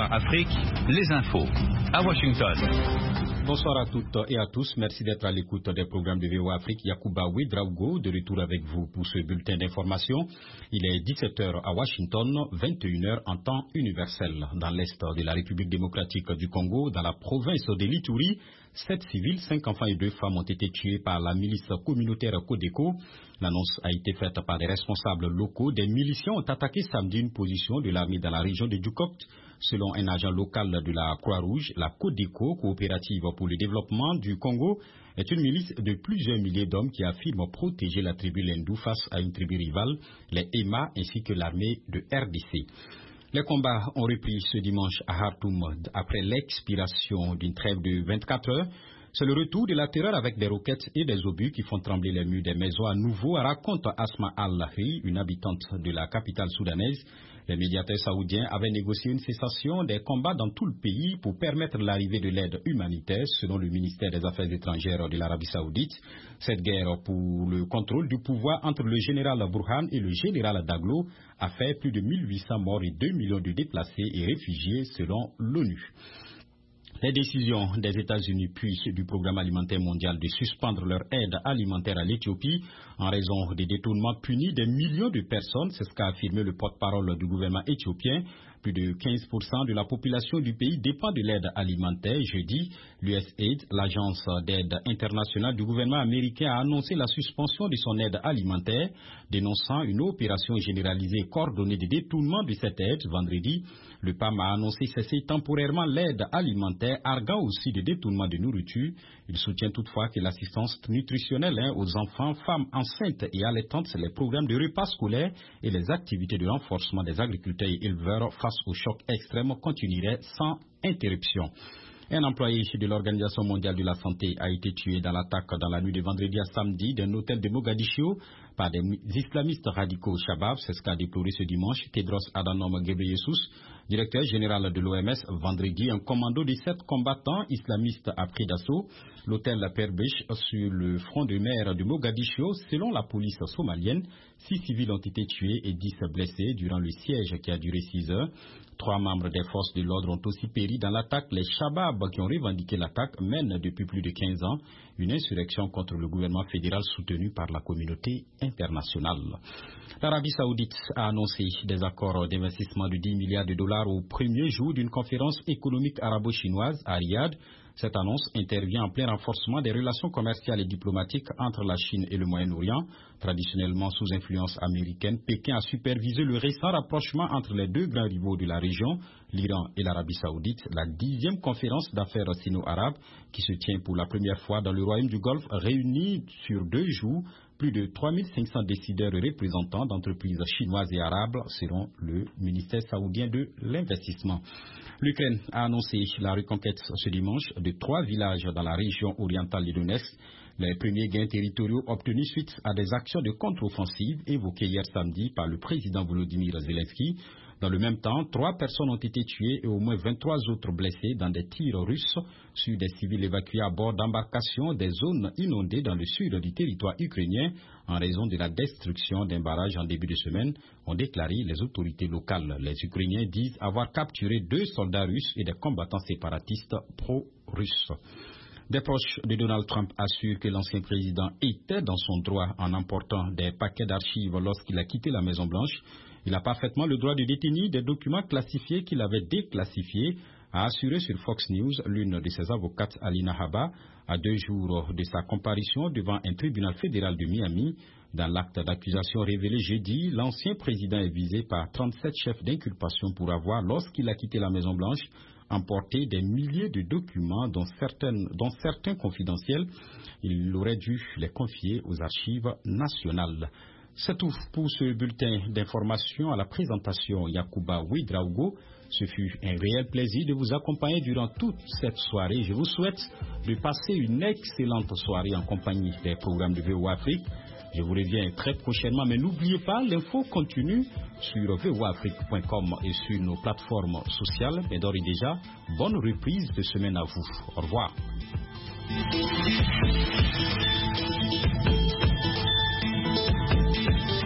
VOA Afrique, les infos à Washington. Bonsoir à toutes et à tous. Merci d'être à l'écoute des programmes de VOA Afrique. Yacouba Ouedraogo, de retour avec vous pour ce bulletin d'information. Il est 17h à Washington, 21h en temps universel. Dans l'est de la République démocratique du Congo, dans la province de l'Ituri, 7 civils, 5 enfants et 2 femmes ont été tués par la milice communautaire Codeco. L'annonce a été faite par des responsables locaux. Des miliciens ont attaqué samedi une position de l'armée dans la région de Djukopt. Selon un agent local de la Croix-Rouge, la Codeco, coopérative pour le développement du Congo, est une milice de plusieurs milliers d'hommes qui affirment protéger la tribu Lendou face à une tribu rivale, les EMA, ainsi que l'armée de RDC. Les combats ont repris ce dimanche à Khartoum après l'expiration d'une trêve de 24 heures. C'est le retour de la terreur avec des roquettes et des obus qui font trembler les murs des maisons à nouveau, raconte Asma Al-Lahi, une habitante de la capitale soudanaise. Les médiateurs saoudiens avaient négocié une cessation des combats dans tout le pays pour permettre l'arrivée de l'aide humanitaire, selon le ministère des Affaires étrangères de l'Arabie saoudite. Cette guerre pour le contrôle du pouvoir entre le général Burhan et le général Daglo a fait plus de 1800 morts et 2 millions de déplacés et réfugiés, selon l'ONU. Les décisions des États-Unis puis du Programme alimentaire mondial de suspendre leur aide alimentaire à l'Éthiopie en raison des détournements punis des millions de personnes, c'est ce qu'a affirmé le porte-parole du gouvernement éthiopien. Plus de 15% de la population du pays dépend de l'aide alimentaire. Jeudi, l'USAID, l'agence d'aide internationale du gouvernement américain, a annoncé la suspension de son aide alimentaire, dénonçant une opération généralisée coordonnée de détournement de cette aide. Vendredi, le PAM a annoncé cesser temporairement l'aide alimentaire, arguant aussi de détournement de nourriture. Il soutient toutefois que l'assistance nutritionnelle aux enfants, femmes enceintes et allaitantes, les programmes de repas scolaires et les activités de renforcement des agriculteurs et éleveurs face au choc extrême continueraient sans interruption. Un employé de l'Organisation mondiale de la santé a été tué dans l'attaque dans la nuit de vendredi à samedi d'un hôtel de Mogadiscio par des islamistes radicaux Shabab. C'est ce qu'a déploré ce dimanche Tedros Adhanom Ghebreyesus, directeur général de l'OMS. Vendredi, un commando de 7 combattants islamistes a pris d'assaut l'hôtel Perbesh sur le front de mer de Mogadiscio. Selon la police somalienne, 6 civils ont été tués et 10 blessés durant le siège qui a duré 6 heures. 3 membres des forces de l'ordre ont aussi péri dans l'attaque. Les Shabab qui ont revendiqué l'attaque mènent depuis plus de 15 ans une insurrection contre le gouvernement fédéral soutenu par la communauté internationale. L'Arabie saoudite a annoncé des accords d'investissement de 10 milliards de dollars au premier jour d'une conférence économique arabo-chinoise à Riyad. Cette annonce intervient en plein renforcement des relations commerciales et diplomatiques entre la Chine et le Moyen-Orient. Traditionnellement sous influence américaine, Pékin a supervisé le récent rapprochement entre les deux grands rivaux de la région, l'Iran et l'Arabie saoudite. La 10e conférence d'affaires sino-arabes, qui se tient pour la première fois dans le Royaume du Golfe, réunit sur 2 jours plus de 3500 décideurs et représentants d'entreprises chinoises et arabes, selon le ministère saoudien de l'investissement. L'Ukraine a annoncé la reconquête ce dimanche de 3 villages dans la région orientale de Donetsk. Les premiers gains territoriaux obtenus suite à des actions de contre-offensive évoquées hier samedi par le président Volodymyr Zelensky. Dans le même temps, 3 personnes ont été tuées et au moins 23 autres blessées dans des tirs russes sur des civils évacués à bord d'embarcations des zones inondées dans le sud du territoire ukrainien en raison de la destruction d'un barrage en début de semaine, ont déclaré les autorités locales. Les Ukrainiens disent avoir capturé 2 soldats russes et des combattants séparatistes pro-russes. Des proches de Donald Trump assurent que l'ancien président était dans son droit en emportant des paquets d'archives lorsqu'il a quitté la Maison-Blanche. Il a parfaitement le droit de détenir des documents classifiés qu'il avait déclassifiés, a assuré sur Fox News l'une de ses avocates, Alina Habba, à 2 jours de sa comparution devant un tribunal fédéral de Miami. Dans l'acte d'accusation révélé jeudi, l'ancien président est visé par 37 chefs d'inculpation pour avoir, lorsqu'il a quitté la Maison-Blanche, emporté des milliers de documents, dont certains confidentiels. Il aurait dû les confier aux archives nationales. C'est tout pour ce bulletin d'information. À la présentation, Yacouba Ouedraogo. Ce fut un réel plaisir de vous accompagner durant toute cette soirée. Je vous souhaite de passer une excellente soirée en compagnie des programmes de VOA Afrique. Je vous reviens très prochainement, mais n'oubliez pas, l'info continue sur voaafrique.com et sur nos plateformes sociales. Mais d'ores et déjà, bonne reprise de semaine à vous. Au revoir.